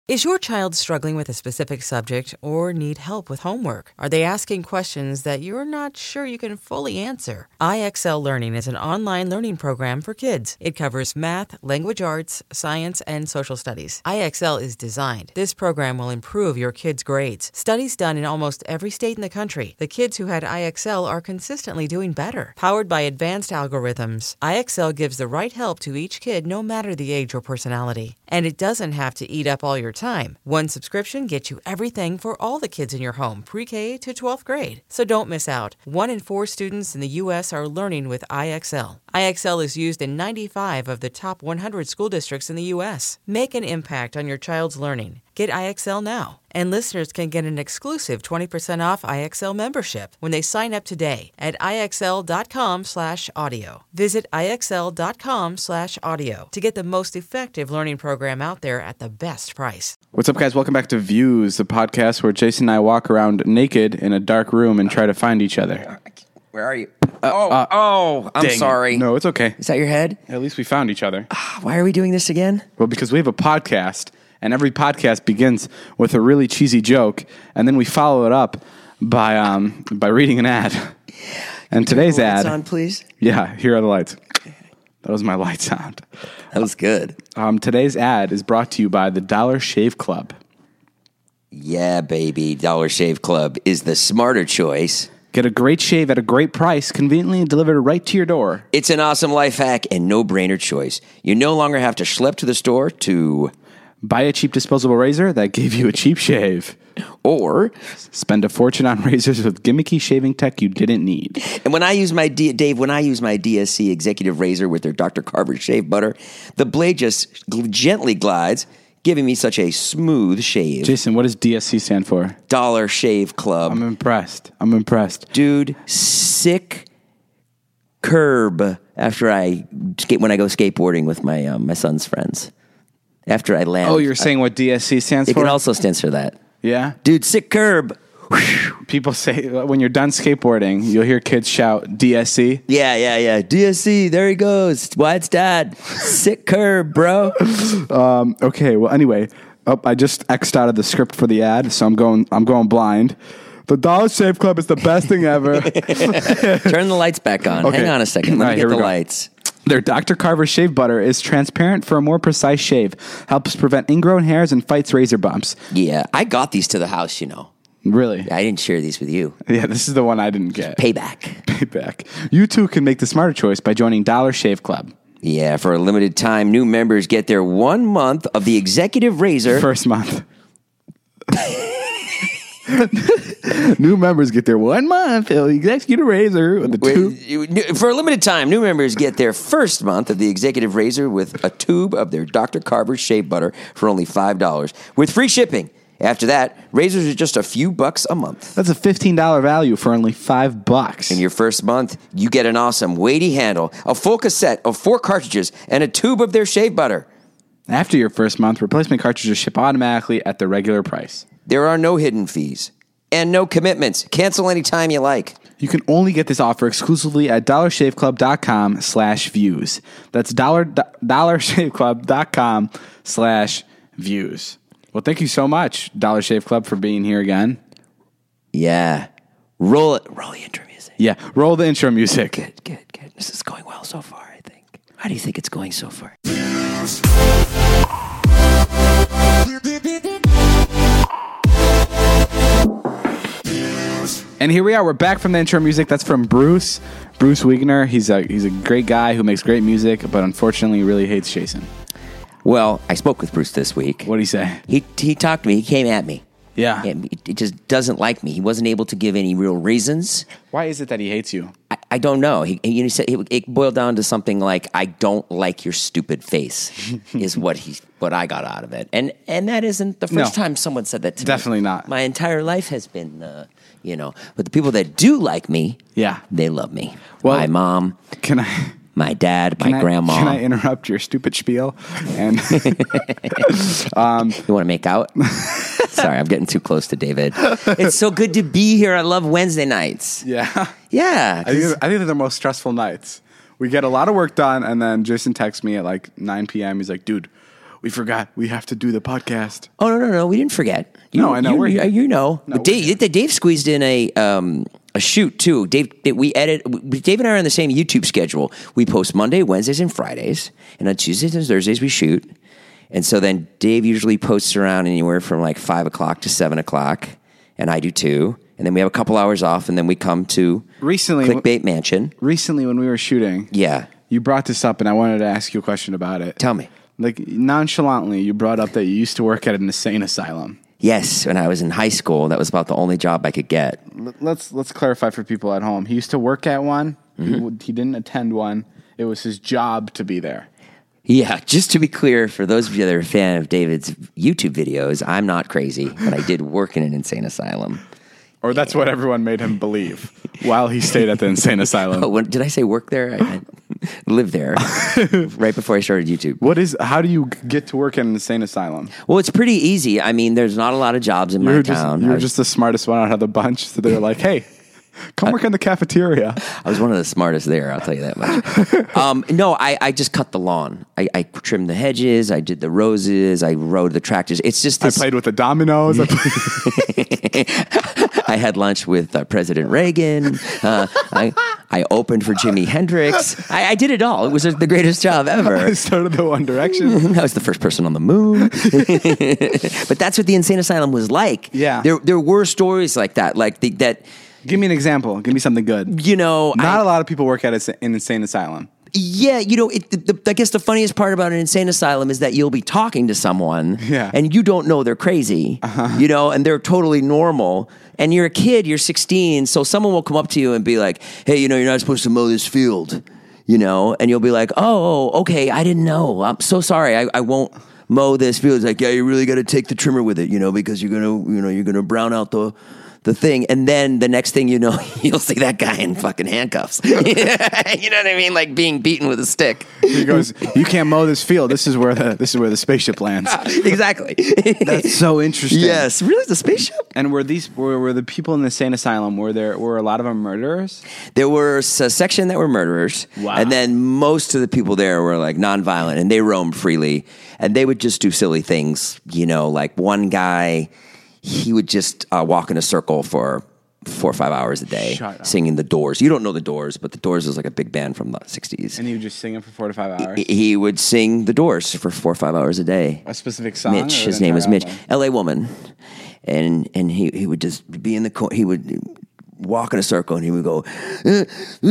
Is your child struggling with a specific subject or need help with homework? Are they asking questions that you're not sure you can fully answer? IXL Learning is an online learning program for kids. It covers math, language arts, science, and social studies. IXL is designed. This program will improve your kids' grades. Studies done in almost every state in the country. The kids who had IXL are consistently doing better. Powered by advanced algorithms, IXL gives the right help to each kid no matter the age or personality. And it doesn't have to eat up all your time. One subscription gets you everything for all the kids in your home, pre-K to 12th grade. So don't miss out. 1 in 4 students in the U.S. are learning with IXL. IXL is used in 95 of the top 100 school districts in the U.S. Make an impact on your child's learning. Get IXL now. And listeners can get an exclusive 20% off IXL membership when they sign up today at IXL.com/audio. Visit IXL.com/audio to get the most effective learning program out there at the best price. What's up, guys? Welcome back to Views, the podcast where Jason and I walk around naked in a dark room and try to find each other. Where are you? I'm sorry. No, it's okay. Is that your head? At least we found each other. Why are we doing this again? Well, because we have a podcast, and every podcast begins with a really cheesy joke, and then we follow it up by reading an ad. And today's ad... on, please? Yeah, here are the lights. That was my light sound. That was good. Today's ad is brought to you by the Dollar Shave Club. Yeah, baby. Dollar Shave Club is the smarter choice. Get a great shave at a great price, conveniently delivered right to your door. It's an awesome life hack and no-brainer choice. You no longer have to schlep to the store to... buy a cheap disposable razor that gave you a cheap shave. Or... spend a fortune on razors with gimmicky shaving tech you didn't need. And when I use my DSC Executive Razor with their Dr. Carver Shave Butter, the blade just gently glides, giving me such a smooth shave. Jason, what does DSC stand for? Dollar Shave Club. I'm impressed. Dude, sick curb when I go skateboarding with my son's friends. After I land. Oh, you're saying what DSC stands for? It for? can also stand for that. Yeah? Dude, sick curb. People say, when you're done skateboarding, you'll hear kids shout, DSC. Yeah. DSC, there he goes. Why it's dad. Sick curb, bro. Okay, well, anyway, I just X'd out of the script for the ad, so I'm going blind. The Dollar Shave Club is the best thing ever. Turn the lights back on. Okay. Hang on a second. Let me get the lights. Their Dr. Carver Shave Butter is transparent for a more precise shave, helps prevent ingrown hairs, and fights razor bumps. Yeah, I got these to the house, you know. Really? I didn't share these with you. Yeah, this is the one I didn't get. Payback. You too can make the smarter choice by joining Dollar Shave Club. Yeah, for a limited time, new members get their 1 month of the Executive Razor. First month. New members get their 1 month of the Executive Razor with For a limited time, new members get their first month of the Executive Razor with a tube of their Dr. Carver Shave Butter for only $5 with free shipping. After that, razors are just a few bucks a month. That's a $15 value for only $5. In your first month, you get an awesome weighty handle, a full cassette of 4 cartridges, and a tube of their shave butter. After your first month, replacement cartridges ship automatically at the regular price. There are no hidden fees and no commitments. Cancel anytime you like. You can only get this offer exclusively at dollarshaveclub.com/views. That's dollarshaveclub.com/views. Well, thank you so much, Dollar Shave Club, for being here again. Yeah. Roll the intro music. Yeah, roll the intro music. Good. This is going well so far, I think. How do you think it's going so far? And here we are. We're back from the intro music. That's from Bruce Wigner. He's a great guy who makes great music, but unfortunately really hates Jason. Well, I spoke with Bruce this week. What did he say? He talked to me. He came at me. Yeah. He just doesn't like me. He wasn't able to give any real reasons. Why is it that he hates you? I don't know. He said it boiled down to something like, "I don't like your stupid face," is what I got out of it. And that isn't the first time someone said that to me. Definitely not. My entire life has been, but the people that do like me, they love me. Well, my mom. Can I? My dad, my grandma. Can I interrupt your stupid spiel? And you want to make out? Sorry, I'm getting too close to David. It's so good to be here. I love Wednesday nights. Yeah. Yeah. I think they're the most stressful nights. We get a lot of work done, and then Jason texts me at like 9 p.m. He's like, dude, we forgot. We have to do the podcast. Oh no, we didn't forget. No, I know. You know. No, But Dave squeezed in a shoot too. Dave and I are on the same YouTube schedule. We post Monday, Wednesdays, and Fridays, and on Tuesdays and Thursdays we shoot. And so then Dave usually posts around anywhere from like 5 o'clock to 7 o'clock, and I do too. And then we have a couple hours off, and then we come to Clickbait Mansion. Recently, when we were shooting, Yeah. you brought this up, and I wanted to ask you a question about it. Tell me. Like, nonchalantly, you brought up that you used to work at an insane asylum. Yes, when I was in high school, that was about the only job I could get. Let's clarify for people at home. He used to work at one. He didn't attend one. It was his job to be there. Yeah, just to be clear, for those of you that are a fan of David's YouTube videos, I'm not crazy, but I did work in an insane asylum. Or that's what everyone made him believe while he stayed at the insane asylum. Did I say work there? I lived there right before I started YouTube. How do you get to work in an insane asylum? Well, it's pretty easy. I mean, there's not a lot of jobs in my town. You were just the smartest one out of the bunch. So they were like, hey, come work in the cafeteria. I was one of the smartest there, I'll tell you that much. No, I just cut the lawn. I trimmed the hedges. I did the roses. I rode the tractors. It's just this. I played with the dominoes. I had lunch with President Reagan. I opened for Jimi Hendrix. I did it all. It was the greatest job ever. I started the One Direction. I was the first person on the moon. But that's what the insane asylum was like. Yeah. There were stories like that. That. Give me an example. Give me something good. You know, not a lot of people work at an insane asylum. Yeah, you know, I guess the funniest part about an insane asylum is that you'll be talking to someone, and you don't know they're crazy, you know, and they're totally normal. And you're a kid, you're 16, so someone will come up to you and be like, "Hey, you know, you're not supposed to mow this field," you know, and you'll be like, "Oh, okay, I didn't know. I'm so sorry. I won't mow this field." It's like, "Yeah, you really got to take the trimmer with it, you know, because you're gonna brown out the thing." And then the next thing you know, you'll see that guy in fucking handcuffs. You know what I mean? Like being beaten with a stick. He goes, "You can't mow this field. This is where the spaceship lands." Exactly. That's so interesting. Yes, really, the spaceship. And were the people in the insane asylum? Were a lot of them murderers? There were a section that were murderers, wow. And then most of the people there were like nonviolent, and they roamed freely, and they would just do silly things. You know, like one guy. He would just walk in a circle for 4 or 5 hours a day, singing the Doors. You don't know the Doors, but the Doors was like a big band from the 60s. And he would just sing it for 4 to 5 hours? He would sing the Doors for 4 or 5 hours a day. A specific song? Mitch, his name was Mitch. L.A. Woman. And he would just be in the corner. He would walk in a circle and he would go, "Take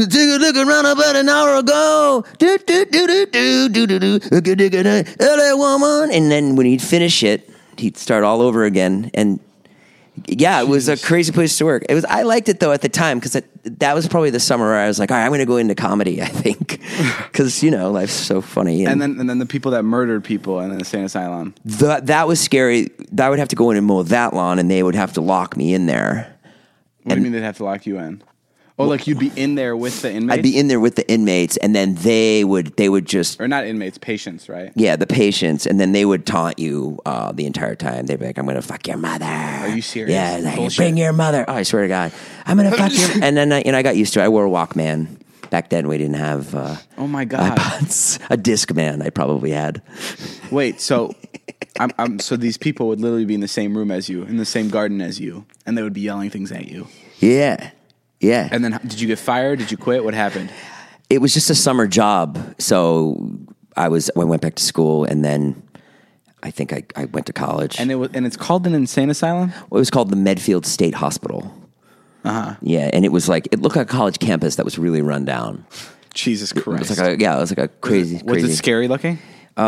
a look around about an hour ago. Do, do, do, do, do, do, do, do, L.A. Woman." And then when he'd finish it, he'd start all over again. And yeah, it was a crazy place to work. I liked it though at the time because that was probably the summer where I was like, all right, I'm going to go into comedy, I think. Because, you know, life's so funny. And then the people that murdered people in the insane asylum. That was scary. I would have to go in and mow that lawn and they would have to lock me in there. What do you mean they'd have to lock you in? Oh, like you'd be in there with the inmates? I'd be in there with the inmates, and then they would just... Or not inmates, patients, right? Yeah, the patients, and then they would taunt you the entire time. They'd be like, "I'm going to fuck your mother." Are you serious? Yeah, like, "Bring your mother." Oh, I swear to God. "I'm going to fuck your..." And then I got used to it. I wore a Walkman. Back then, we didn't have... oh, my God. iPods. A Discman I probably had. Wait, so... so these people would literally be in the same room as you, in the same garden as you, and they would be yelling things at you. Yeah. Yeah. And then did you get fired? Did you quit? What happened? It was just a summer job. So I went back to school, and then I think I went to college. And it's called an insane asylum? Well, it was called the Medfield State Hospital. Uh-huh. Yeah, and it looked like a college campus that was really run down. Jesus Christ. It was like a crazy. Was it scary looking?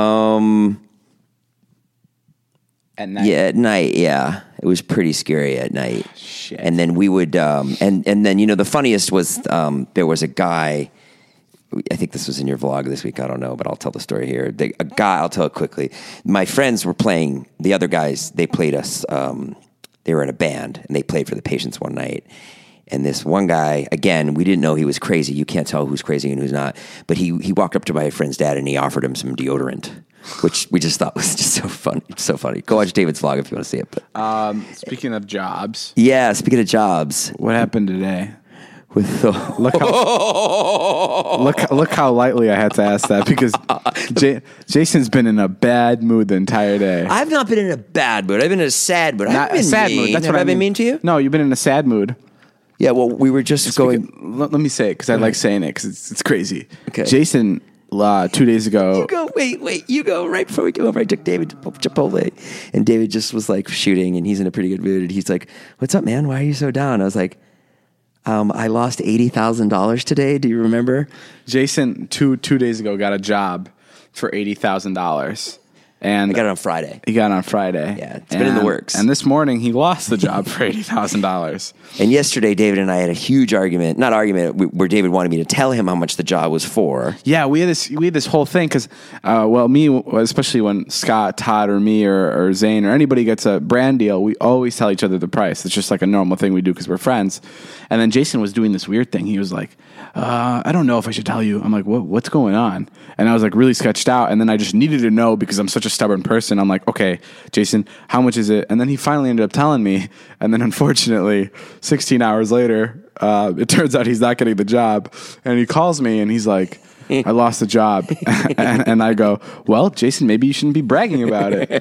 At night? Yeah, at night, yeah. It was pretty scary at night. Shit. And then we would, and then, you know, the funniest was there was a guy, I think this was in your vlog this week, I don't know, but I'll tell the story here. I'll tell it quickly. My friends were playing, the other guys, they played us, they were in a band, and they played for the patients one night. And this one guy, again, we didn't know he was crazy. You can't tell who's crazy and who's not. But he walked up to my friend's dad and he offered him some deodorant, which we just thought was just so funny. So funny. Go watch David's vlog if you want to see it. But speaking of jobs. Yeah, speaking of jobs. What happened today? with the Look how lightly I had to ask that because Jason's been in a bad mood the entire day. I've not been in a bad mood. I've been in a sad mood. Not I've been a sad mean. mood. That's Have what I been mean to you? No, you've been in a sad mood. Yeah, well, we were just going. Let me say it because I like saying it because it's crazy. Okay. Jason, 2 days ago. You go, wait. You go right before we go over. I took David to Chipotle, and David just was like shooting, and he's in a pretty good mood. And he's like, "What's up, man? Why are you so down?" I was like, I lost $80,000 today. Do you remember? Jason, two days ago, got a job for $80,000. And I got it on Friday. He got it on Friday. Yeah, it's been in the works. And this morning, he lost the job for $80,000. And yesterday, David and I had a huge argument. Not argument, where David wanted me to tell him how much the job was for. Yeah, we had this whole thing because, me, especially when Scott, Todd, or me, or Zane, or anybody gets a brand deal, we always tell each other the price. It's just like a normal thing we do because we're friends. And then Jason was doing this weird thing. He was like, I don't know if I should tell you. I'm like, what's going on? And I was like really sketched out. And then I just needed to know because I'm such a stubborn person. I'm like, okay, Jason, how much is it? And then he finally ended up telling me. And then unfortunately, 16 hours later, it turns out he's not getting the job. And he calls me and he's like, I lost the job. and I go, well, Jason, maybe you shouldn't be bragging about it.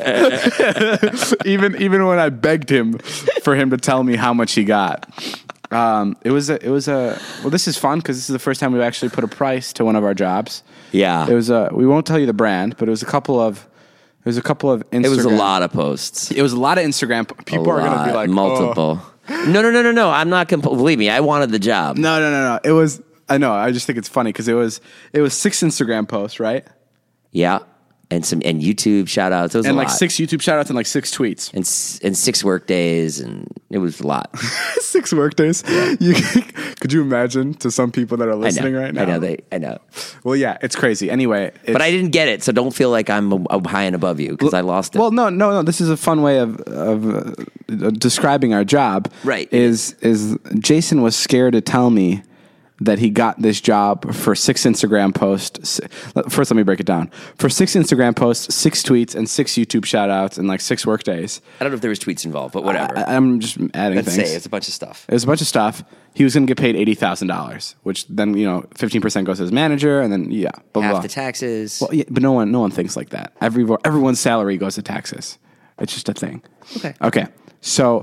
even when I begged him for him to tell me how much he got. Well, this is fun because this is the first time we've actually put a price to one of our jobs. Yeah. It was we won't tell you the brand, but it was a couple of Instagram. It was a lot of posts. It was a lot of Instagram. People are going to be like, multiple. Oh. No. I'm not believe me. I wanted the job. No. It was, I know. I just think it's funny because it was 6 Instagram posts, right? Yeah. And YouTube shout outs. It was and a like lot. 6 YouTube shout outs and like 6 tweets. And 6 work days, and it was a lot. 6 work days. Could you imagine to some people that are listening right now? I know. Well, yeah, it's crazy. Anyway. But I didn't get it, so don't feel like I'm high and above you because I lost it. Well, no. This is a fun way of describing our job. Right. Is Jason was scared to tell me that he got this job for 6 Instagram posts. First, let me break it down. For 6 Instagram posts, 6 tweets, and 6 YouTube shout-outs, and like 6 work days. I don't know if there was tweets involved, but whatever. I'm just adding Let's things. say it's a bunch of stuff. It was a bunch of stuff. He was going to get paid $80,000, which then 15% goes to his manager, and then blah, blah, Half blah. the taxes. Well, yeah, but no one thinks like that. Everyone's salary goes to taxes. It's just a thing. Okay. So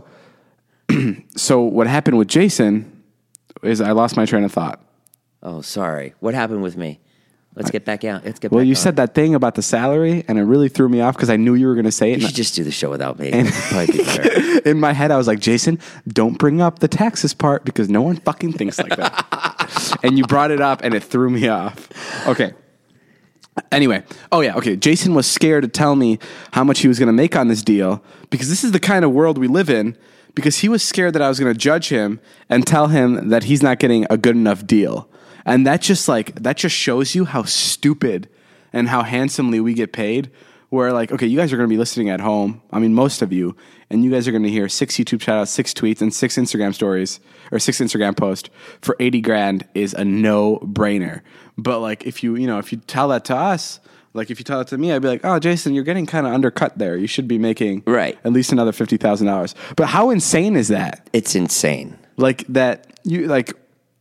what happened with Jason is I lost my train of thought. Oh, sorry. What happened with me? Let's get back out. Well, you said that thing about the salary, and it really threw me off because I knew you were going to say it. You should just do the show without me. Probably be better. In my head, I was like, Jason, don't bring up the taxes part because no one fucking thinks like that. And you brought it up, and it threw me off. Okay. Anyway. Oh, yeah. Okay. Jason was scared to tell me how much he was going to make on this deal because this is the kind of world we live in. Because he was scared that I was going to judge him and tell him that he's not getting a good enough deal. And that just shows you how stupid and how handsomely we get paid. Where like, okay, you guys are going to be listening at home. I mean, most of you, and you guys are going to hear 6 YouTube shout-outs, 6 tweets, and 6 Instagram stories or 6 Instagram posts for $80,000 is a no-brainer. But like, if you tell that to us. Like, if you tell it to me, I'd be like, oh, Jason, you're getting kind of undercut there. You should be making at least another $50,000. But how insane is that? It's insane. Like, that you, like...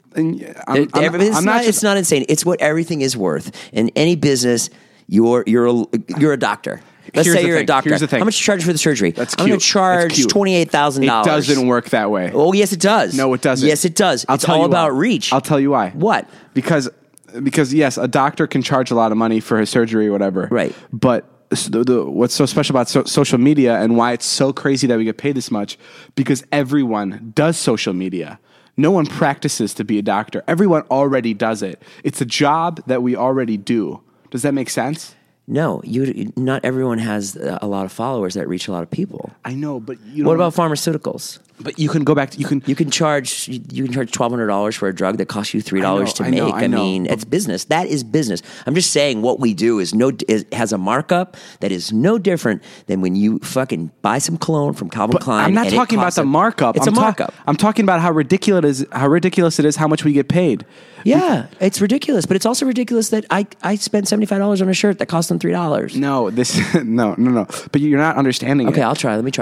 It's not insane. It's what everything is worth. In any business, you're a doctor. Let's say you're a doctor. Here's the thing. How much you charge for the surgery? That's I'm cute. going to charge $28,000. It doesn't work that way. Oh, yes, it does. No, it doesn't. Yes, it does. It's all about reach. I'll tell you why. What? Because yes, a doctor can charge a lot of money for his surgery or whatever. Right. But what's so special about social media and why it's so crazy that we get paid this much, because everyone does social media. No one practices to be a doctor. Everyone already does it. It's a job that we already do. Does that make sense? No, not everyone has a lot of followers that reach a lot of people. I know, but what about pharmaceuticals? But you can go back to you can charge $1,200 for a drug that costs you $3 to make. I mean, it's business. That is business. I'm just saying what we do has a markup that is no different than when you fucking buy some cologne from Calvin Klein. I'm not talking about the markup. It's a markup. I'm talking about how ridiculous it is how much we get paid. Yeah, it's ridiculous, but it's also ridiculous that I spent $75 on a shirt that cost them $3. No, no. But you're not understanding it. Okay, I'll try. Let me try. Okay.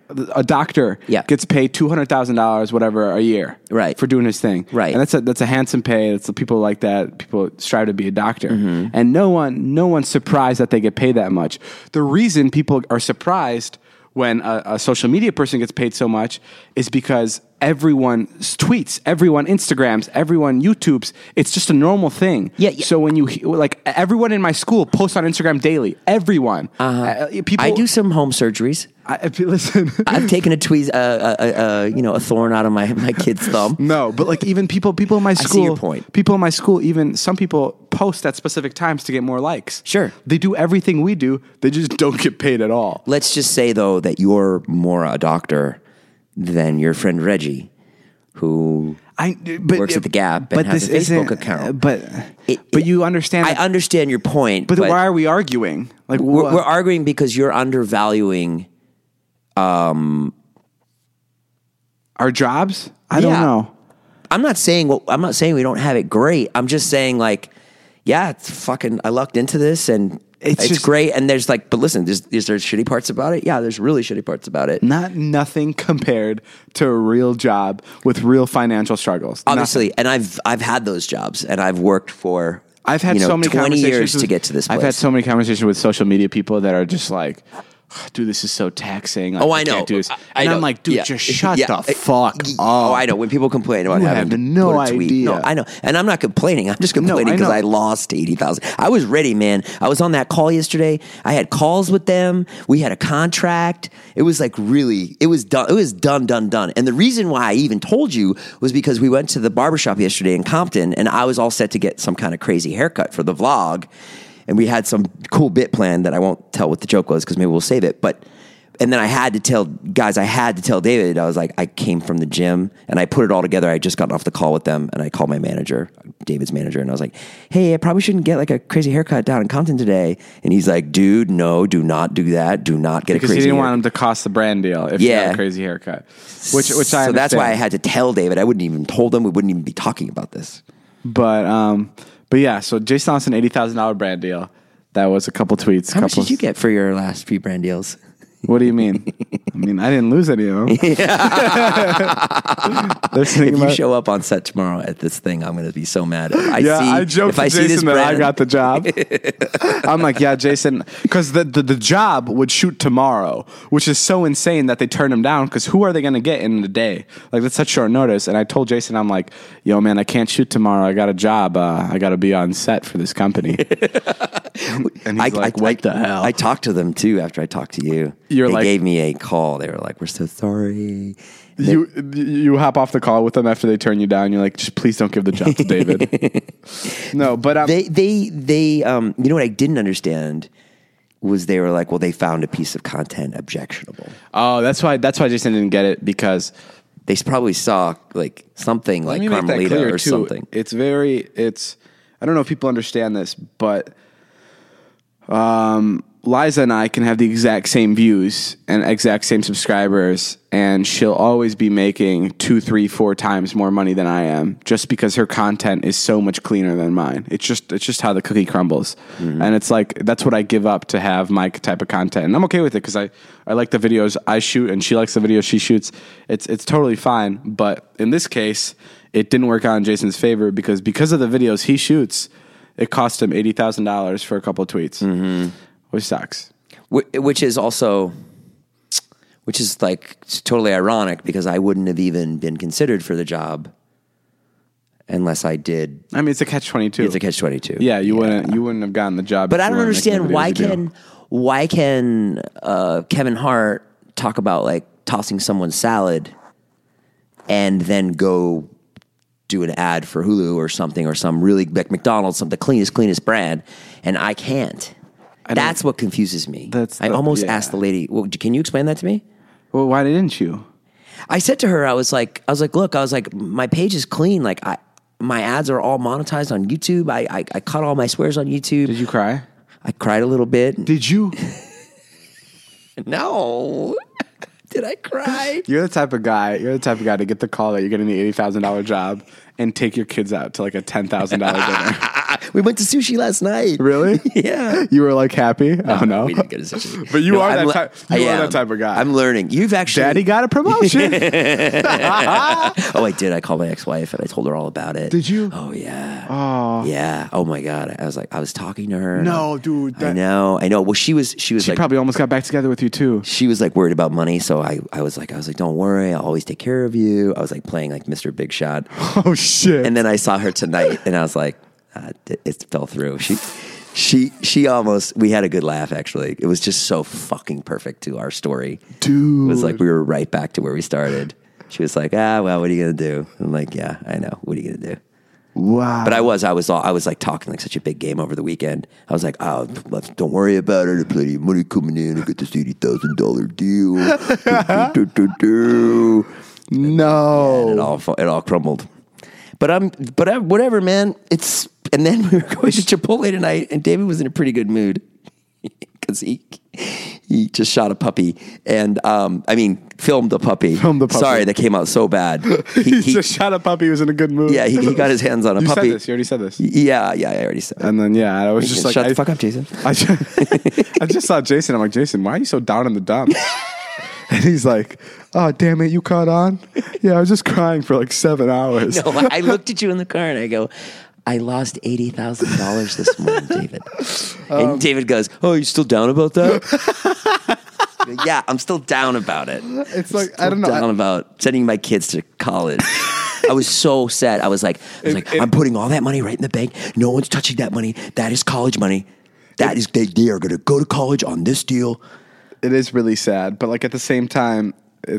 a doctor Yeah. gets paid $200,000 whatever a year, Right. for doing his thing, Right. And that's a handsome pay. It's the people like that. People strive to be a doctor, Mm-hmm. and no one's surprised that they get paid that much. The reason people are surprised when a social media person gets paid so much is because everyone tweets, everyone Instagrams, everyone YouTubes. It's just a normal thing. Yeah. So when like everyone in my school posts on Instagram daily, everyone. People. I do some home surgeries. Listen. I've taken a thorn out of my kid's thumb. No, but like even people in my school. see your point. People in my school, even some people post at specific times to get more likes. Sure. They do everything we do. They just don't get paid at all. Let's just say though that you're more a doctor than your friend Reggie, who works at the Gap and has a Facebook account. But you understand. I understand your point. But why are we arguing? Like we're arguing because you're undervaluing our jobs. I don't know. I'm not saying we don't have it great. I'm just saying like, yeah, it's fucking. I lucked into this and it's just great. And there's like, but listen, is there shitty parts about it? Yeah, there's really shitty parts about it. Nothing compared to a real job with real financial struggles. Obviously, and I've had those jobs and I've worked for. I've had so many 20 years to get to this place. I've had so many conversations with social media people that are just like, dude, this is so taxing. Like, I know. Can't do this. I and know. I'm like, dude, just shut the fuck up. Oh, I know. When people complain about You having have to no put a tweet. idea. No, I know. And I'm not complaining. I'm just complaining I because know. I lost 80,000. I was ready, man. I was on that call yesterday. I had calls with them. We had a contract. It was like really, it was done. It was done. And the reason why I even told you was because we went to the barbershop yesterday in Compton and I was all set to get some kind of crazy haircut for the vlog. And we had some cool bit plan that I won't tell what the joke was because maybe we'll save it. And then I had to tell David, I was like, I came from the gym and I put it all together. I had just gotten off the call with them and I called my manager, David's manager, and I was like, hey, I probably shouldn't get like a crazy haircut down in Compton today. And he's like, dude, no, do not do that. Do not get a crazy haircut. Because he didn't want him to cost the brand deal if you had a crazy haircut. Which I understand. So that's why I had to tell David. I wouldn't even told him. We wouldn't even be talking about this. But yeah, so Jason lost an $80,000 brand deal. That was a couple tweets. How much did you get for your last few brand deals? What do you mean? I mean, I didn't lose any of them. If you show up on set tomorrow at this thing, I'm going to be so mad. I joked to Jason that I got the job. I'm like, yeah, Jason, because the job would shoot tomorrow, which is so insane that they turned him down. Because who are they going to get in the day? Like that's such short notice. And I told Jason, I'm like, yo, man, I can't shoot tomorrow. I got a job. I got to be on set for this company. And he's like, what the hell? I talked to them too after I talked to you. They gave me a call. They were like, we're so sorry. You hop off the call with them after they turn you down. You're like, just please don't give the job to David. No, but they you know what I didn't understand was they were like, well, they found a piece of content objectionable. Oh, that's why Jason didn't get it, because they probably saw like something like Carmelita or something. I don't know if people understand this, but Liza and I can have the exact same views and exact same subscribers, and she'll always be making 2, 3, 4 times more money than I am, just because her content is so much cleaner than mine. It's just how the cookie crumbles. Mm-hmm. And it's like, that's what I give up to have my type of content. And I'm okay with it because I like the videos I shoot and she likes the videos she shoots. It's totally fine. But in this case, it didn't work out in Jason's favor because of the videos he shoots, it cost him $80,000 for a couple of tweets. Mm-hmm. Which sucks. Which is like totally ironic because I wouldn't have even been considered for the job unless I did. I mean, it's a catch-22. It's a catch-22. Yeah, you wouldn't have gotten the job. But I don't understand why can Kevin Hart talk about like tossing someone's salad and then go do an ad for Hulu or something or some really like McDonald's, the cleanest brand, and I can't. That's what confuses me. I almost asked the lady, well, can you explain that to me? Well, why didn't you? I said to her, I was like, look, my page is clean. Like my ads are all monetized on YouTube. I cut all my swears on YouTube. Did you cry? I cried a little bit. Did you? No. Did I cry? You're the type of guy to get the call that you're getting the $80,000 job and take your kids out to like a $10,000 dinner. We went to sushi last night. Really? Yeah. You were like happy? Oh no. We didn't get a sushi. But you are I'm that type. You are that type of guy. I'm learning. You've actually. Daddy got a promotion. Oh, I did. I called my ex-wife and I told her all about it. Did you? Oh yeah. Oh. Yeah. Oh my God. I was talking to her. No, dude. I know. Well, she was She like, probably almost got back together with you too. she was like worried about money. So I was like, don't worry. I'll always take care of you. I was like playing like Mr. Big Shot. Oh shit. And then I saw her tonight and I was like, it fell through. She almost, we had a good laugh actually. It was just so fucking perfect to our story. Dude. It was like we were right back to where we started. She was like, well, what are you going to do? I'm like, yeah, I know. What are you going to do? Wow. But I was like talking like such a big game over the weekend. I was like, oh, don't worry about it. There's plenty of money coming in. I got this $80,000 deal. No. And it all crumbled. But whatever, man. And then we were going to Chipotle tonight, and David was in a pretty good mood because he just shot a puppy and filmed the puppy. Sorry, that came out so bad. He just shot a puppy. He was in a good mood. Yeah, he got his hands on a puppy. You already said this. Yeah, I already said it. And then I was just like, shut the fuck up, Jason. I just saw Jason. I'm like, Jason, why are you so down in the dumps? And he's like, oh, damn it, you caught on? Yeah, I was just crying for like 7 hours. No, I looked at you in the car and I go, I lost $80,000 this morning, David. And David goes, oh, you still down about that? Yeah, I'm still down about it. It's like, I don't know. Down about sending my kids to college. I was so sad. I was like, I'm putting all that money right in the bank. No one's touching that money. That is college money. They are going to go to college on this deal. It is really sad, but like at the same time,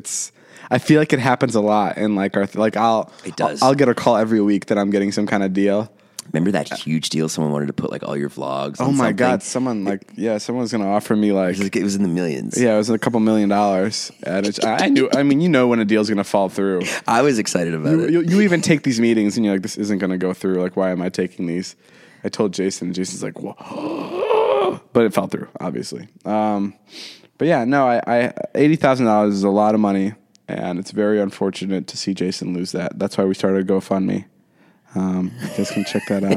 I feel like it happens a lot, and like It does. I'll get a call every week that I'm getting some kind of deal. Remember that huge deal? Someone wanted to put like all your vlogs. Oh my God! Someone's going to offer me it was in the millions. Yeah, it was a couple $1 million, and I knew. I mean, when a deal's going to fall through. I was excited about it. You even take these meetings, and you're like, this isn't going to go through. Like, why am I taking these? I told Jason, and Jason's like, whoa. But it fell through, obviously. But yeah, no, I $80,000 is a lot of money, and it's very unfortunate to see Jason lose that. That's why we started GoFundMe. You guys can check that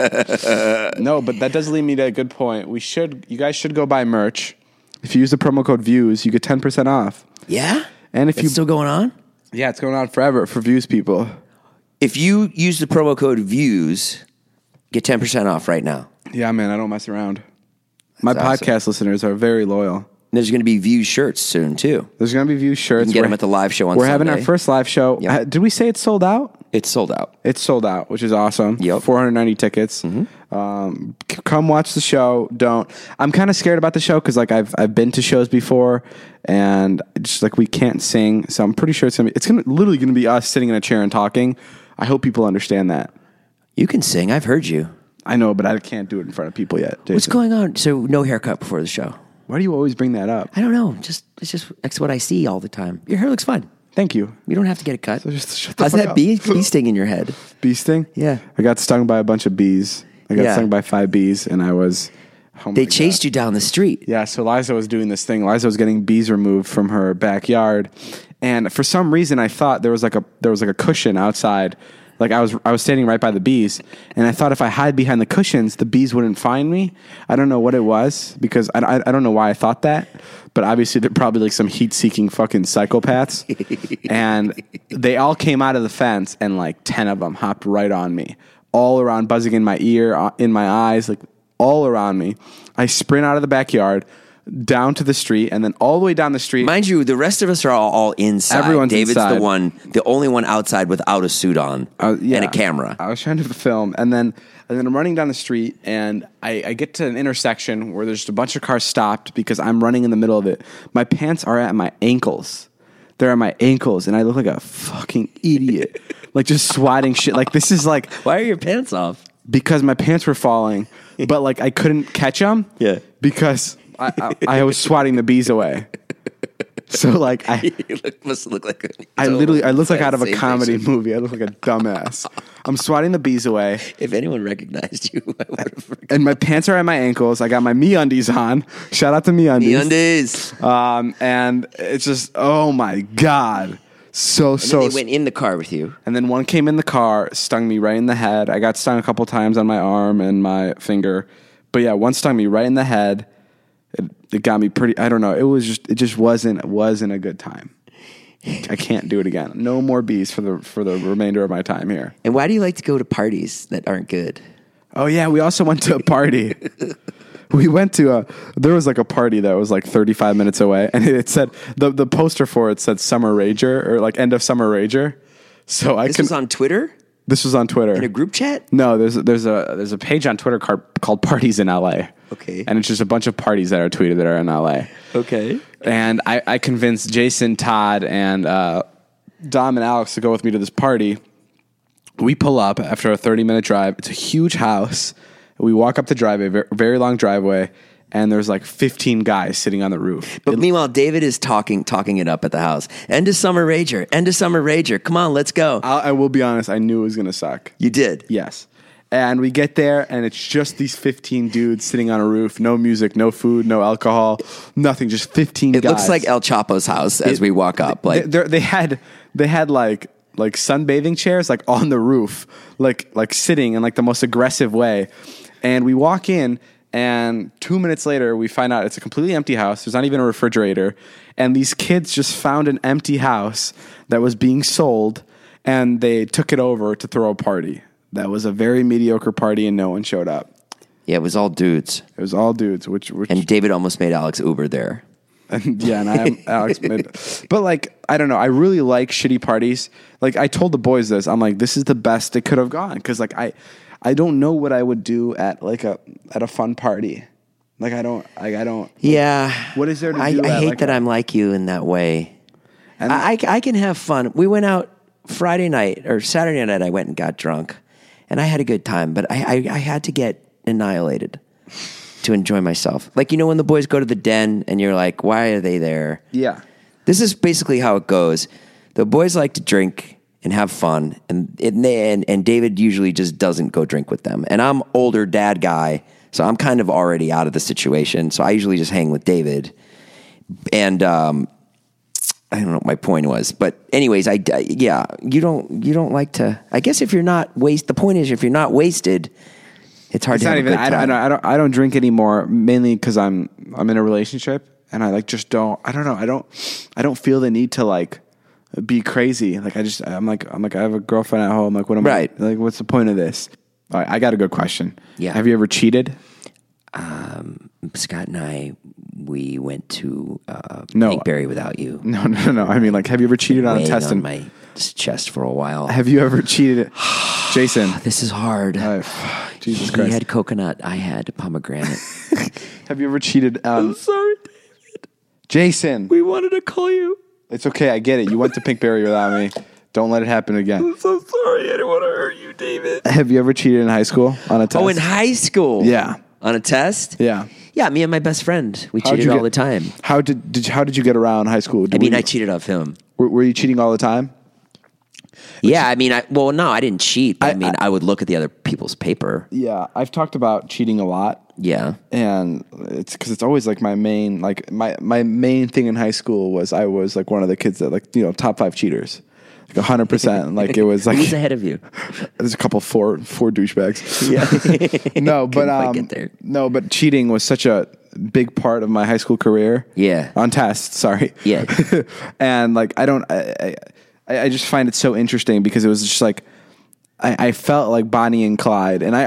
out. No, but that does lead me to a good point. You guys should go buy merch. If you use the promo code VIEWS, you get 10% off. Yeah? And It's still going on? Yeah, it's going on forever for Views people. If you use the promo code VIEWS, get 10% off right now. Yeah, man, I don't mess around. My That's podcast listeners are very loyal. There's going to be Views shirts soon, too. There's going to be Views shirts. You can get them at the live show on We're Sunday. having our first live show. Yep. Did we say it's sold out? It's sold out. It's sold out, which is awesome. Yep. 490 tickets. Mm-hmm. Come watch the show. I'm kind of scared about the show because like I've been to shows before and just like we can't sing, so I'm pretty sure it's literally gonna be us sitting in a chair and talking. I hope people understand that. You can sing. I've heard you. I know, but I can't do it in front of people yet. Jason. What's going on? So no haircut before the show. Why do you always bring that up? I don't know. That's what I see all the time. Your hair looks fine. Thank you. You don't have to get a cut. So just shut the How's fuck that up. bee sting in your head? Bee sting? Yeah. I got stung by a bunch of bees. I got stung by 5 bees, and I was. Oh They chased you down the street. Yeah, so Liza was doing this thing. Liza was getting bees removed from her backyard, and for some reason, I thought there was like a cushion outside. Like I was standing right by the bees, and I thought if I hide behind the cushions, the bees wouldn't find me. I don't know what it was because I don't know why I thought that, but obviously they're probably like some heat-seeking fucking psychopaths, and they all came out of the fence, and like 10 of them hopped right on me, all around, buzzing in my ear, in my eyes, like all around me. I sprint out of the backyard, down to the street, and then all the way down the street. Mind you, the rest of us are all inside. Everyone's David's inside. the only one outside without a suit on and a camera. I was trying to film, and then I'm running down the street, and I get to an intersection where there's just a bunch of cars stopped because I'm running in the middle of it. My pants are at my ankles. They're at my ankles, and I look like a fucking idiot, like just swatting shit. Like this is like, Why are your pants off? because my pants were falling, but like I couldn't catch them. Yeah. Because I was swatting the bees away. So like You must look like I look like out of a comedy movie. I look like a dumbass. I'm swatting the bees away. If anyone recognized you, I would have forgotten. And my pants are at my ankles. I got my MeUndies on. Shout out to MeUndies. MeUndies. And it's just, oh my God. And then they went in the car with you. And then one came in the car, stung me right in the head. I got stung a couple times on my arm and my finger. But yeah, one stung me right in the head. It got me pretty, I don't know. It just wasn't a good time. I can't do it again. No more bees for the remainder of my time here. And why do you like to go to parties that aren't good? Oh yeah, we also went to a party. We went to there was like a party that was like 35 minutes away, and it said the poster for it said Summer Rager or like End of Summer Rager. So This was on Twitter? This was on Twitter. In a group chat? No, there's a page on Twitter called Parties in LA. Okay. And it's just a bunch of parties that are tweeted that are in LA. Okay. And I convinced Jason, Todd, and Dom and Alex to go with me to this party. We pull up after a 30-minute drive. It's a huge house. We walk up the driveway, very long driveway, and there's like 15 guys sitting on the roof. But meanwhile, David is talking it up at the house. End of Summer Rager. End of Summer Rager. Come on, let's go. I will be honest. I knew it was going to suck. You did? Yes. And we get there, and it's just these 15 dudes sitting on a roof. No music, no food, no alcohol, nothing. Just 15 guys. It looks like El Chapo's house as we walk up. Like they had like sunbathing chairs like on the roof, like sitting in like the most aggressive way. And we walk in, and 2 minutes later, we find out it's a completely empty house. There's not even a refrigerator. And these kids just found an empty house that was being sold, and they took it over to throw a party. That was a very mediocre party, and no one showed up. Yeah, it was all dudes. It was all dudes. Which and David almost made Alex Uber there. And I am Alex. But like, I don't know. I really like shitty parties. Like I told the boys this. I'm like, this is the best it could have gone. Because like I don't know what I would do at a fun party. Like I don't. Yeah. What is there to do? I hate that I'm like you in that way. And I can have fun. We went out Friday night or Saturday night. I went and got drunk, and I had a good time. But I had to get annihilated to enjoy myself. Like, you know, when the boys go to the den and you're like, why are they there? Yeah. This is basically how it goes. The boys like to drink and have fun, and David usually just doesn't go drink with them. And I'm older dad guy, so I'm kind of already out of the situation. So I usually just hang with David. And I don't know what my point was, but anyways, you don't like to. I guess if you're not the point is if you're not wasted, it's hard to have a good time. I don't drink anymore, mainly because I'm in a relationship, and I like just don't. I don't know. I don't feel the need to like be crazy. Like I'm like I have a girlfriend at home. Like what am I? Like what's the point of this? All right, I got a good question. Yeah. Have you ever cheated? Scott and I, we went to Pinkberry without you. No. I mean, like, have you ever cheated on a test? On my chest for a while. Have you ever cheated, Jason? This is hard. Jesus Christ. He had coconut. I had pomegranate. Have you ever cheated? I'm sorry, David. Jason. We wanted to call you. It's okay. I get it. You went to Pinkberry without me. Don't let it happen again. I'm so sorry. I didn't want to hurt you, David. Have you ever cheated in high school on a test? Oh, in high school? Yeah. On a test? Yeah. Yeah, me and my best friend. We cheated all the time. How did you get around high school? I cheated off him. Were you cheating all the time? Yeah, no, I didn't cheat. But I would look at the other people's paper. Yeah, I've talked about cheating a lot. Yeah. And it's because it's always like my main thing in high school was I was like one of the kids that like, you know, top 5 cheaters. Like 100%. Like it was like who's ahead of you? There's a couple four douchebags. Yeah. No, but cheating was such a big part of my high school career. Yeah. On tests, sorry. Yeah. And like I just find it so interesting because it was just like I felt like Bonnie and Clyde, and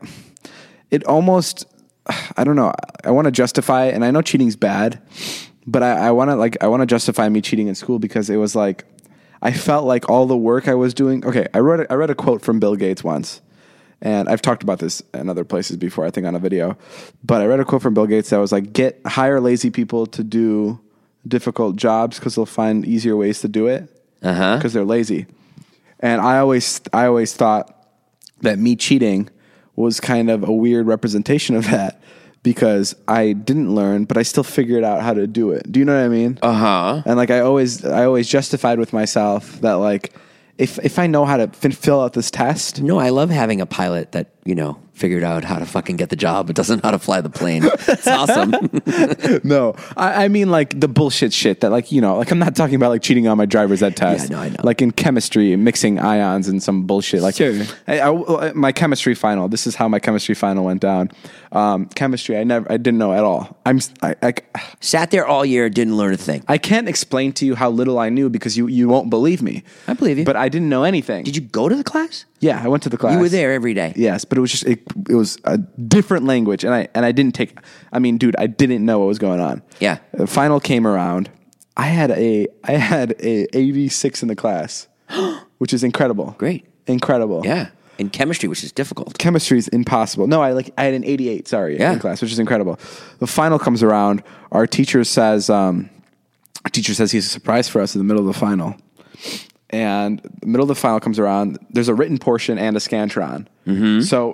it almost, I don't know, I want to justify it, and I know cheating's bad, but I want to justify me cheating in school because it was like I felt like all the work I was doing. Okay, I read a quote from Bill Gates once, and I've talked about this in other places before, I think on a video, but I read a quote from Bill Gates that was like, hire lazy people to do difficult jobs because they'll find easier ways to do it because they're lazy. And I always thought that me cheating was kind of a weird representation of that because I didn't learn, but I still figured out how to do it. Do you know what I mean? And like I always justified with myself that like if I know how to fill out this test. No, I love having a pilot that figured out how to fucking get the job, but doesn't know how to fly the plane. It's awesome. No, I mean like the bullshit shit that like I'm not talking about like cheating on my driver's ed test. Yeah, I know. Like in chemistry, mixing ions and some bullshit. Like Sure. my chemistry final. This is how my chemistry final went down. Chemistry, I didn't know at all. I Sat there all year, didn't learn a thing. I can't explain to you how little I knew because you won't believe me. I believe you. But I didn't know anything. Did you go to the class? Yeah, I went to the class. You were there every day. Yes, but it was just it was a different language, and I didn't take. I mean, dude, I didn't know what was going on. Yeah. The final came around. I had a 86 in the class, which is incredible. Great. Incredible. Yeah. In chemistry, which is difficult. Chemistry is impossible. No, I had an 88. Sorry, Yeah. in class, which is incredible. The final comes around. Our teacher says he has a surprise for us in the middle of the final. And the middle of the final comes around. There's a written portion and a Scantron. Mm-hmm. So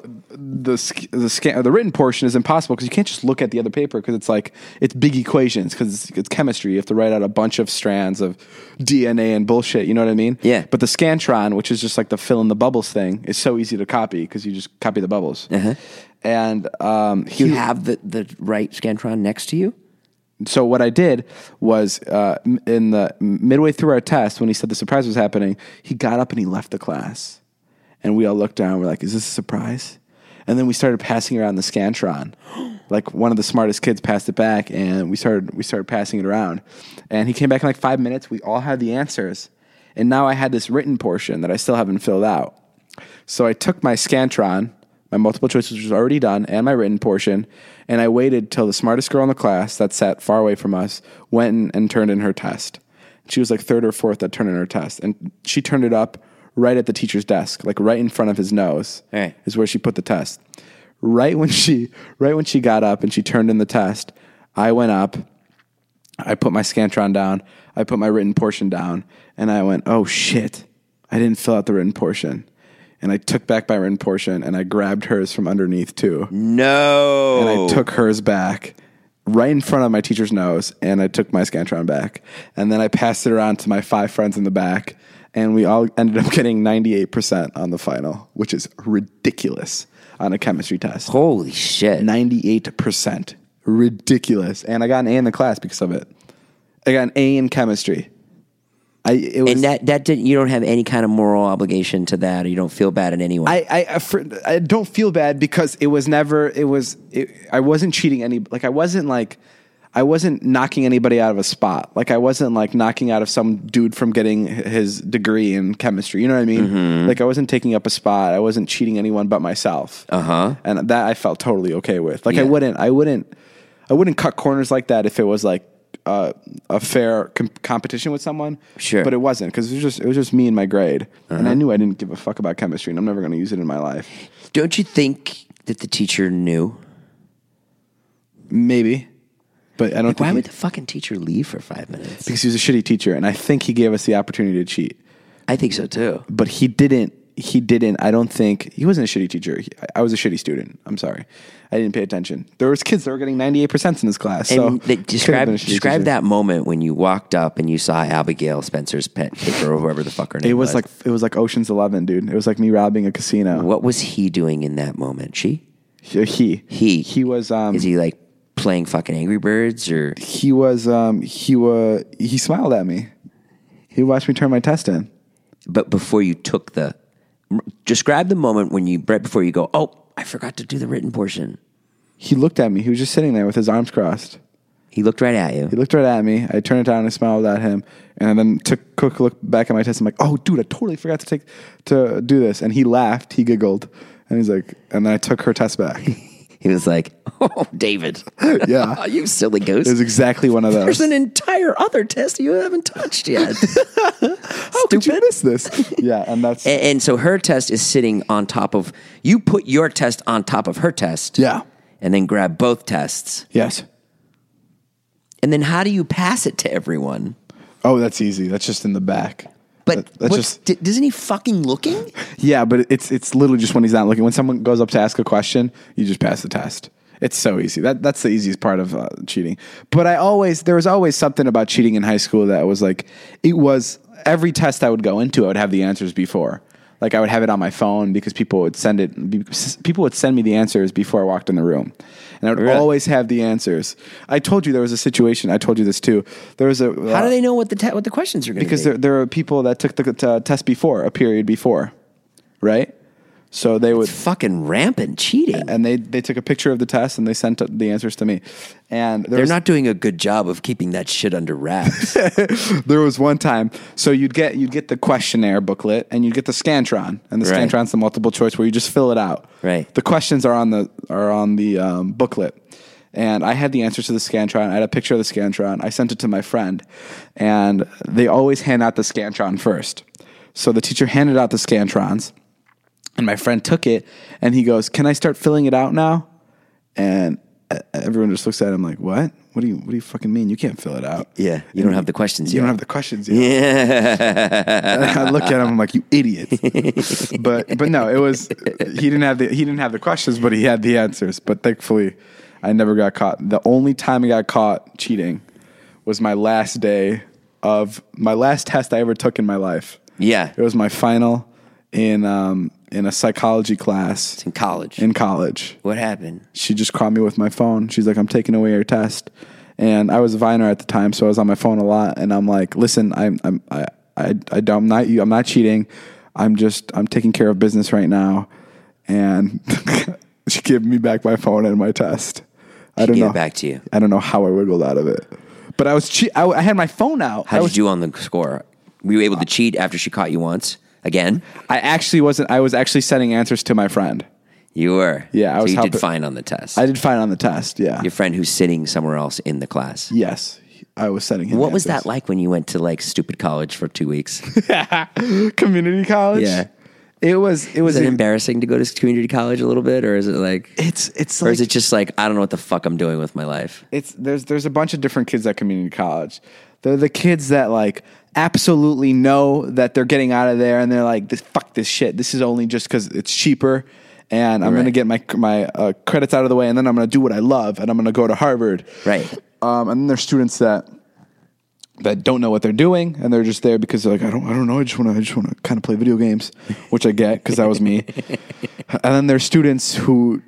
the written portion is impossible because you can't just look at the other paper because it's big equations because it's chemistry. You have to write out a bunch of strands of DNA and bullshit. You know what I mean? Yeah. But the Scantron, which is just like the fill in the bubbles thing, is so easy to copy because you just copy the bubbles. Uh-huh. And You have the right Scantron next to you? So what I did was in the midway through our test, when he said the surprise was happening, he got up and he left the class. And we all looked down. We're like, is this a surprise? And then we started passing around the Scantron. Like one of the smartest kids passed it back, and we started passing it around. And he came back in like 5 minutes. We all had the answers. And now I had this written portion that I still haven't filled out. So I took my Scantron, my multiple choice, which was already done, and my written portion, and I waited till the smartest girl in the class that sat far away from us went and turned in her test. She was like third or fourth that turned in her test, and she turned it up right at the teacher's desk, like right in front of his nose, Right. is where she put the test. Right when she got up and she turned in the test, I went up, I put my Scantron down, I put my written portion down, and I went, oh shit, I didn't fill out the written portion. And I took back my written portion and I grabbed hers from underneath too. No. And I took hers back right in front of my teacher's nose, and I took my Scantron back. And then I passed it around to my 5 friends in the back, and we all ended up getting 98% on the final, which is ridiculous on a chemistry test. Holy shit. 98%. Ridiculous. And I got an A in the class because of it. I got an A in chemistry. And that didn't. You don't have any kind of moral obligation to that, or you don't feel bad in any way. I don't feel bad because it was never. I wasn't cheating any. Like I wasn't knocking anybody out of a spot. Like I wasn't like knocking out of some dude from getting his degree in chemistry. You know what I mean? Mm-hmm. Like I wasn't taking up a spot. I wasn't cheating anyone but myself. And that I felt totally okay with. Like Yeah. I wouldn't cut corners like that if it was like a fair competition with someone. Sure. But it wasn't, because it was just me and my grade. And I knew I didn't give a fuck about chemistry, and I'm never going to use it in my life. Don't you think that the teacher knew? Maybe. But I don't think Why would the fucking teacher leave for 5 minutes? because he was a shitty teacher, and I think he gave us the opportunity to cheat. I think so too. But he didn't. I don't think he wasn't a shitty teacher. I was a shitty student. I'm sorry. I didn't pay attention. There was kids that were getting 98% in his class. And So describe that moment when you walked up and you saw Abigail Spencer's paper or whoever the fuck her name was. It was like Ocean's 11, dude. It was like me robbing a casino. What was he doing in that moment? He He was. Is he like playing fucking Angry Birds or? He was. He smiled at me. He watched me turn my test in. But before you took describe the moment when right before you go, oh, I forgot to do the written portion. He looked at me. He was just sitting there with his arms crossed. He looked right at you. He looked right at me. I turned it down and I smiled at him. And then took a quick look back at my test. I'm like, oh, dude, I totally forgot to do this. And he laughed. He giggled. And he's like, and then I took her test back. He was like, oh, David. Yeah. You silly It goose. was exactly one of those. There's an entire other test you haven't touched yet. How could you miss this? Yeah, and that's... And so her test is sitting on top of... You put your test on top of her test. Yeah. And then grab both tests. Yes. And then how do you pass it to everyone? Oh, that's easy. That's just in the back. But that's just... Isn't he fucking looking? Yeah, but it's literally just when he's not looking. When someone goes up to ask a question, you just pass the test. It's so easy. That's the easiest part of cheating. But there was always something about cheating in high school that was like, it was every test I would go into, I would have the answers before. Like I would have it on my phone because people would send me the answers before I walked in the room. And I would always have the answers. I told you there was a situation. I told you this too. There was a. How do they know what the questions are going to be? Because there are people that took the test before, a period before, right? So they would fucking rampant cheating, and they took a picture of the test and they sent the answers to me. And they're not doing a good job of keeping that shit under wraps. There was one time, so you'd get the questionnaire booklet and you'd get the Scantron, and the Scantron's the multiple choice where you just fill it out. Right. The questions are on the booklet. And I had the answers to the Scantron. I had a picture of the Scantron. I sent it to my friend, and they always hand out the Scantron first. So the teacher handed out the Scantrons. And my friend took it, and he goes, "Can I start filling it out now?" And everyone just looks at him like, "What? What do you fucking mean? You can't fill it out." Yeah, you don't have the questions yet. You don't have the questions yet. Yeah. And I look at him, I'm like, "You idiot!" but no, it was he didn't have the questions, but he had the answers. But thankfully, I never got caught. The only time I got caught cheating was my last day of my last test I ever took in my life. Yeah, it was my final in a psychology class. It's in college. In college. What happened? She just called me with my phone. She's like, "I'm taking away your test." And I was a Viner at the time, so I was on my phone a lot. And I'm like, "Listen, I'm not cheating. I'm taking care of business right now." And she gave me back my phone and my test. I don't know. It back to you. I don't know how I wiggled out of it, but I had my phone out. How did you do on the score? Were you able to cheat after she caught you once? Again? I actually wasn't. I was actually sending answers to my friend. You were? Yeah. So you did fine on the test. I did fine on the test, yeah. Your friend who's sitting somewhere else in the class. Yes. I was sending him What answers. was that like when you went to like stupid college for 2 weeks? Community college? Yeah. It was Is it embarrassing to go to community college a little bit, or is it like it's or like, is it just like I don't know what the fuck I'm doing with my life? There's a bunch of different kids at community college. They're the kids that like absolutely know that they're getting out of there, and they're like, fuck this shit. This is only just because it's cheaper, and I'm going to get my credits out of the way, and then I'm going to do what I love, and I'm going to go to Harvard. Right. And then there's students that don't know what they're doing, and they're just there because they're like, I don't know, I just want to kind of play video games, which I get because that was me. And then there's students who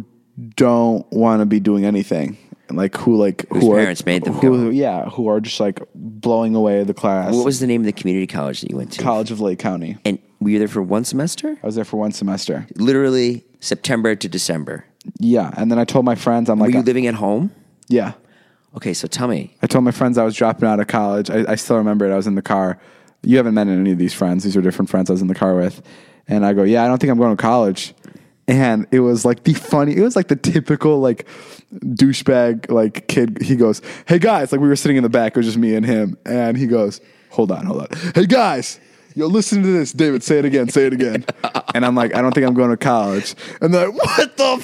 don't want to be doing anything. Whose parents made them go. Who are just like blowing away the class. What was the name of the community college that you went to? College of Lake County. And were you there for one semester? I was there for one semester. Literally September to December. Yeah, and then I told my friends, Were you living at home? Yeah. Okay, so tell me. I told my friends I was dropping out of college. I still remember it. I was in the car. You haven't met any of these friends. These are different friends I was in the car with. And I go, "Yeah, I don't think I'm going to college." And it was like it was like the typical like douchebag like kid. He goes, "Hey guys," like we were sitting in the back. It was just me and him. And he goes, hold on. "Hey guys, yo, listen to this. David, say it again. And I'm like, "I don't think I'm going to college." And they're like, "What the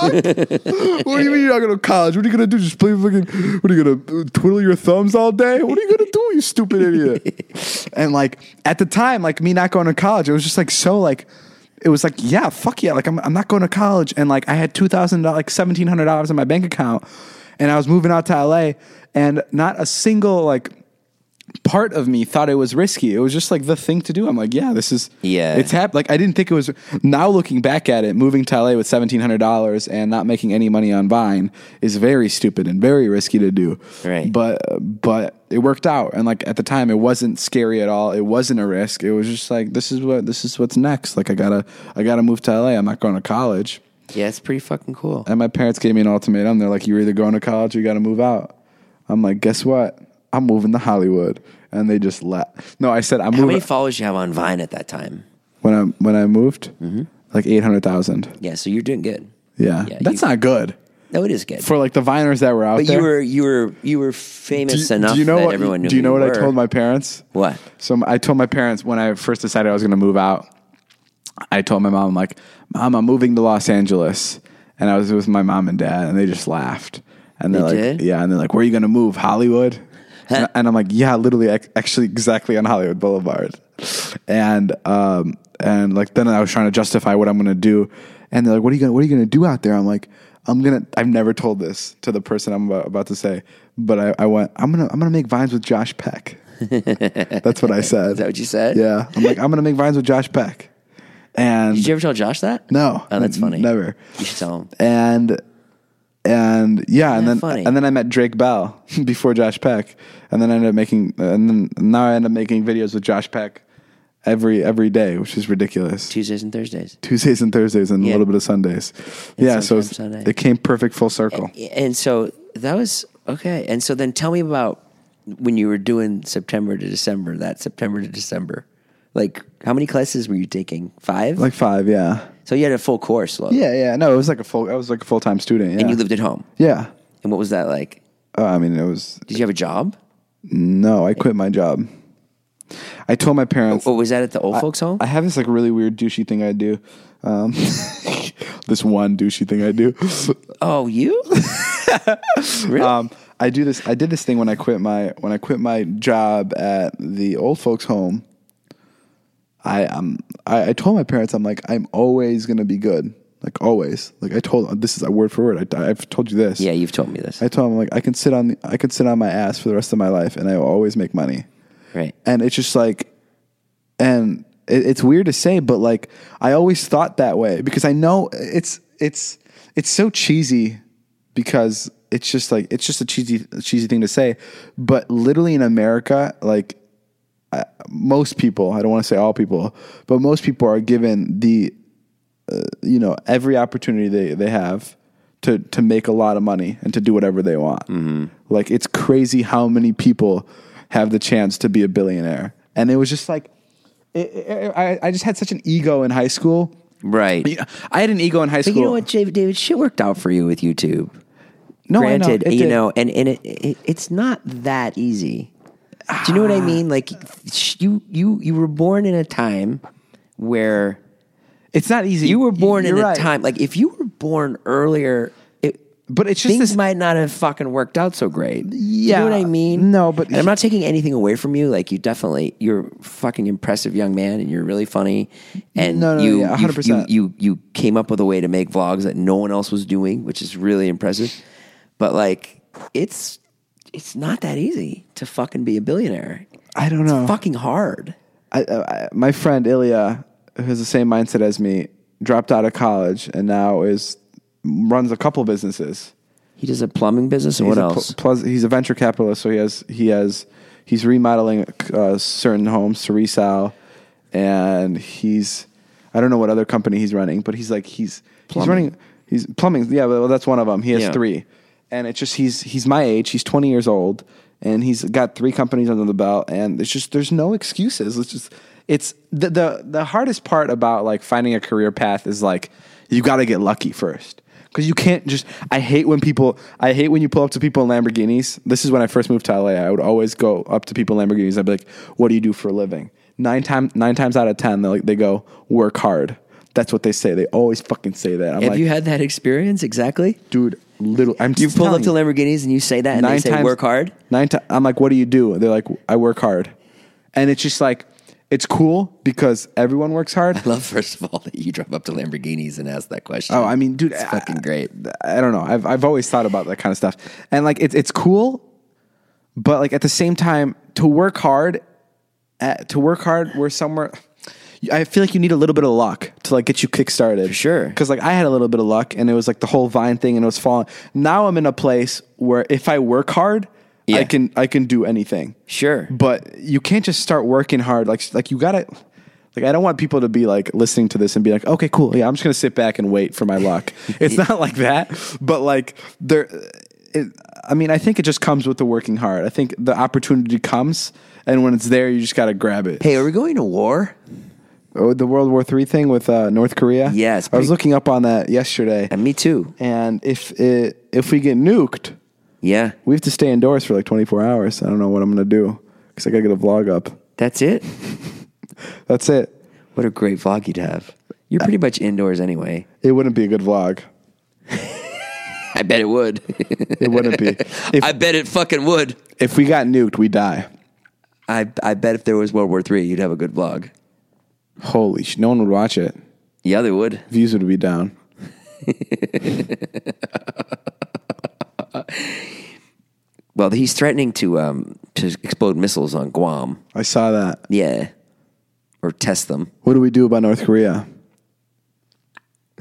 fuck? What do you mean you're not going to college? What are you going to do? Just play fucking, what are you going to twiddle your thumbs all day? What are you going to do, you stupid idiot?" And like at the time, like me not going to college, it was just like so like, it was like, yeah, fuck yeah. Like I'm not going to college. And like I had $1,700 in my bank account, and I was moving out to LA, and not a single like part of me thought it was risky. It was just like the thing to do. I'm like, yeah, this is, it's happened. Like I didn't think it was, now looking back at it, moving to LA with $1,700 and not making any money on Vine is very stupid and very risky to do. Right. But it worked out. And like at the time it wasn't scary at all. It wasn't a risk. It was just like, this is what's next. Like I gotta move to LA. I'm not going to college. Yeah, it's pretty fucking cool. And my parents gave me an ultimatum. They're like, "You're either going to college or you got to move out." I'm like, "Guess what? I'm moving to Hollywood." And they just left. No, I said, "I'm moving." How many followers you have on Vine at that time? When I moved, like 800,000. Yeah, so you're doing good. Yeah, that's not good. No, it is good for like the Viners that were out but there. But you were famous enough that everyone knew. Do you know what I told my parents? What? So I told my parents when I first decided I was going to move out. I told my mom, I'm like, "Mom, I'm moving to Los Angeles," and I was with my mom and dad, and they just laughed. And they're like, "Yeah," and they're like, "Where are you going to move? Hollywood?" And I'm like, "Yeah, literally, actually, exactly on Hollywood Boulevard." And like then I was trying to justify what I'm going to do, and they're like, "What are you going to do out there?" I'm like, I've never told this to the person I'm about to say, but I'm gonna make vines with Josh Peck. That's what I said. Is that what you said? Yeah, I'm like, I'm gonna make vines with Josh Peck. And Did you ever tell Josh that? no, Oh, that's funny. Never. You should tell him. And yeah, and funny. then I met Drake Bell before Josh Peck, and then I ended up making, and then now I end up making videos with Josh Peck every day, which is ridiculous. Tuesdays and Thursdays. Tuesdays and Thursdays and a little bit of Sundays. Yeah, so sometimes Sunday. it came perfect full circle. And so that was okay. And so then tell me about when you were doing September to December, that September to December. Like, how many classes were you taking? 5? Like 5, yeah. So you had a full course. Load. Yeah. No, it was like I was like a full-time student. Yeah. And you lived at home. Yeah. And what was that like? I mean, it was. Did you have a job? No, I quit my job. I told my parents. What was that at the old folks' home? I have this like really weird douchey thing I do. This one douchey thing I do. Oh, you? Really? I do this. I did this thing when I quit my job at the old folks' home. I told my parents, I'm like, I'm always gonna be good. Like always. Like I told, this is a word for word. I've told you this. Yeah, you've told me this. I told them, like, I can sit on my ass for the rest of my life and I will always make money. Right. And it's just like, and it's weird to say, but like, I always thought that way because I know it's so cheesy because it's just a cheesy thing to say. But literally in America, like most people, I don't want to say all people, but most people are given the, every opportunity they have to make a lot of money and to do whatever they want. Mm-hmm. Like it's crazy how many people have the chance to be a billionaire. And it was just like, I just had such an ego in high school. Right. I had an ego in high school. But you know what, David? Shit worked out for you with YouTube. No, Granted, I know. and it's not that easy. Do you know what I mean? Like you were born in a time where it's not easy. You were born in You're a time like if you were born earlier, but it's just things might not have fucking worked out so great. Yeah, you know what I mean? No, but and I'm not taking anything away from you. Like you're a fucking impressive young man, and you're really funny. And you 100%. You came up with a way to make vlogs that no one else was doing, which is really impressive. But like, it's not that easy to fucking be a billionaire. I don't know. It's fucking hard. My friend Ilya, who has the same mindset as me, dropped out of college and now runs a couple businesses. He does a plumbing business, and what else? He's a venture capitalist, so he's remodeling certain homes to resell, and I don't know what other company he's running, but he's plumbing. He's plumbing. Yeah, well, that's one of them. He has 3, and it's just he's my age. He's 20 years old, and he's got 3 companies under the belt, and it's just there's no excuses. It's the hardest part about like finding a career path is like you got to get lucky first. Because you can't just. I hate when you pull up to people in Lamborghinis. This is when I first moved to LA. I would always go up to people in Lamborghinis. I'd be like, "What do you do for a living?" 9 times out of 10, they go, "Work hard." That's what they say. They always fucking say that. Have you had that experience exactly, dude? You pulled up to Lamborghinis and you say that, and they say, "Work hard." I'm like, "What do you do?" They're like, "I work hard," and it's just like. It's cool because everyone works hard. I love, first of all, that you drove up to Lamborghinis and asked that question. Oh, I mean, dude, it's fucking great. I don't know. I've always thought about that kind of stuff, and like it's cool, but like at the same time, to work hard, we're somewhere. I feel like you need a little bit of luck to like get you kickstarted. For sure. Because like I had a little bit of luck, and it was like the whole Vine thing, and it was falling. Now I'm in a place where if I work hard. Yeah. I can do anything. Sure. But you can't just start working hard. Like you gotta, like I don't want people to be like listening to this and be like, okay, cool. Yeah, I'm just gonna sit back and wait for my luck. It's not like that. But like I think it just comes with the working hard. I think the opportunity comes, and when it's there, you just gotta grab it. Hey, are we going to war? Oh, the World War III thing with North Korea? Yeah. I was looking up on that yesterday. And me too. And if we get nuked, yeah, we have to stay indoors for like 24 hours. I don't know what I'm going to do because I got to get a vlog up. That's it? That's it. What a great vlog you'd have. You're pretty much indoors anyway. It wouldn't be a good vlog. I bet it would. It wouldn't be. I bet it fucking would. If we got nuked, we die. I bet if there was World War III, you'd have a good vlog. Holy shit. No one would watch it. Yeah, they would. Views would be down. Well, he's threatening to explode missiles on Guam. I saw that. Yeah. Or test them. What do we do about North Korea?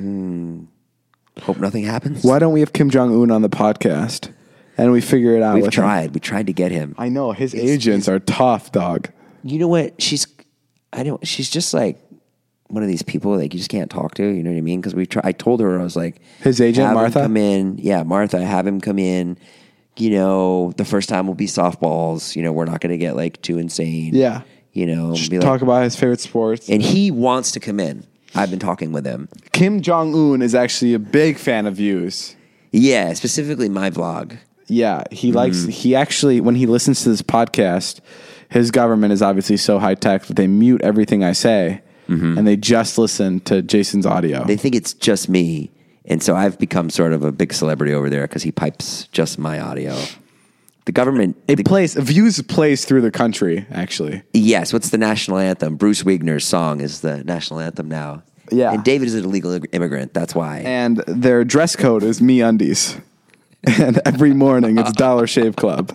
Hope nothing happens. Why don't we have Kim Jong Un on the podcast and we figure it out? We've with him? tried. We tried to get him. I know his agents are tough, dog. You know what? She's just like one of these people like you just can't talk to. You know what I mean? Because I told her, I was like, his agent have Martha him come in. Yeah, Martha, have him come in. You know, the first time will be softballs. You know, we're not going to get like too insane. Yeah. You know, Just talk about his favorite sports. And he wants to come in. I've been talking with him. Kim Jong Un is actually a big fan of Views. Yeah, specifically my vlog. Yeah, he actually, when he listens to this podcast, his government is obviously so high tech that they mute everything I say and they just listen to Jason's audio. They think it's just me. And so I've become sort of a big celebrity over there because he pipes just my audio. The government... Views plays through the country, actually. Yes, what's the national anthem? Bruce Wigner's song is the national anthem now. Yeah. And David is an illegal immigrant, that's why. And their dress code is MeUndies. And every morning it's Dollar Shave Club.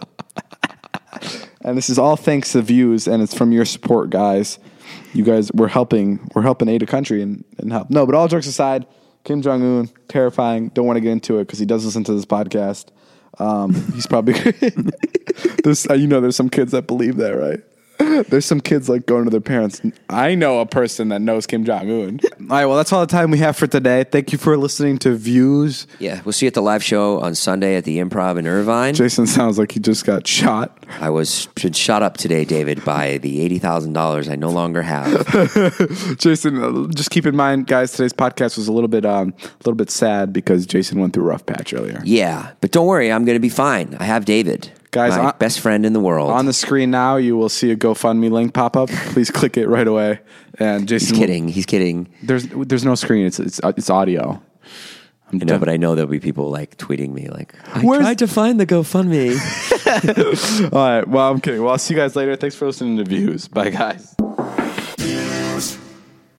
And this is all thanks to Views, and it's from your support, guys. You guys, we're helping aid a country and help. No, but all jokes aside, Kim Jong-un, terrifying. Don't want to get into it because he does listen to this podcast. He's probably there's some kids that believe that, right? There's some kids like going to their parents. I know a person that knows Kim Jong-un. All right, well, that's all the time we have for today. Thank you for listening to Views. Yeah, we'll see you at the live show on Sunday at the Improv in Irvine. Jason sounds like he just got shot. I was shot up today, David, by the $80,000 I no longer have. Jason, just keep in mind, guys, today's podcast was a little bit sad because Jason went through a rough patch earlier. Yeah, but don't worry, I'm going to be fine. I have David. Guys, my best friend in the world. On the screen now, you will see a GoFundMe link pop up. Please click it right away. And Jason, He's kidding. There's no screen. It's audio. I know, but I know there'll be people like tweeting me like, I tried to find the GoFundMe. All right. Well, I'm kidding. Well, I'll see you guys later. Thanks for listening to Views. Bye, guys.